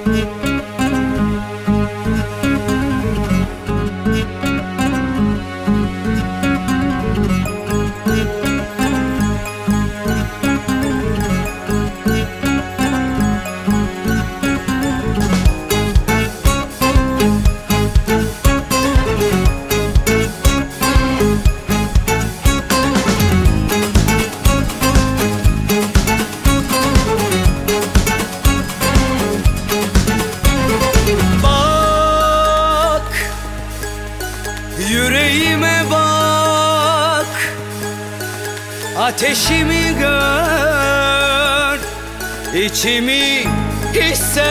Yüreğime bak, ateşimi gör, içimi hisset.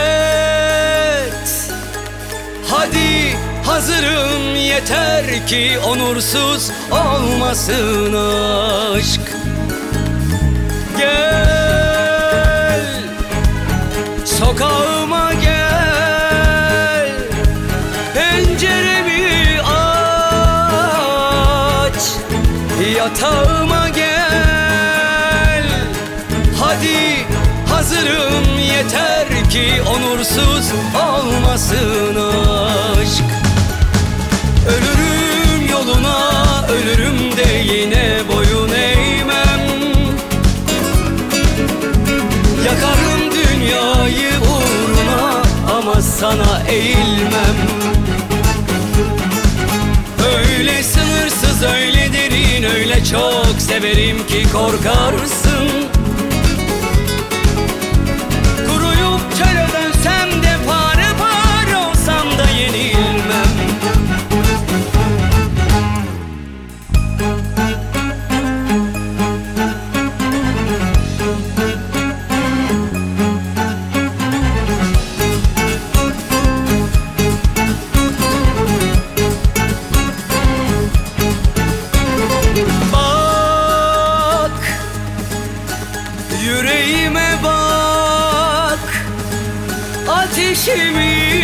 Hadi hazırım, yeter ki onursuz olmasın aşk. Gel, sokağıma gel, penceremi aç, yatağıma gel. Hadi hazırım, yeter ki onursuz olmasın aşk. Ölürüm yoluna, ölürüm de yine boyun eğmem. Yakarım dünyayı uğruna ama sana eğilmem. Öyle sınırsız, öyle derin, öyle çok severim ki korkarsın. Kuruyup çöle dönsem de pare pare olsam da yenilmem. Yüreğime bak, ateşimi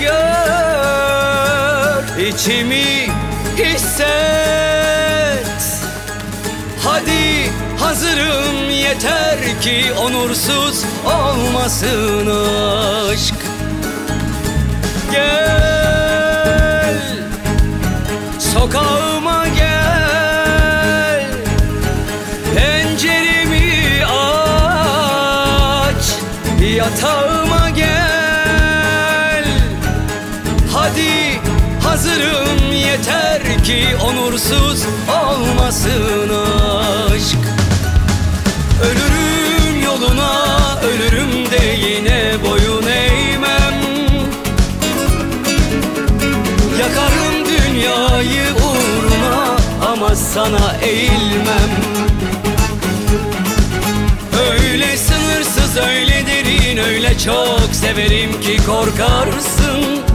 gör, içimi hisset. Hadi hazırım, yeter ki onursuz olmasın aşk. Gel, sokağıma gel, penceremi aç, yatağıma gel. Hadi hazırım, yeter ki onursuz olmasın aşk. Ölürüm yoluna, ölürüm de yine boyun eğmem. Yakarım dünyayı uğruna ama sana eğilmem. Öyle sınırsız, öyle derin, öyle çok severim ki korkarsın.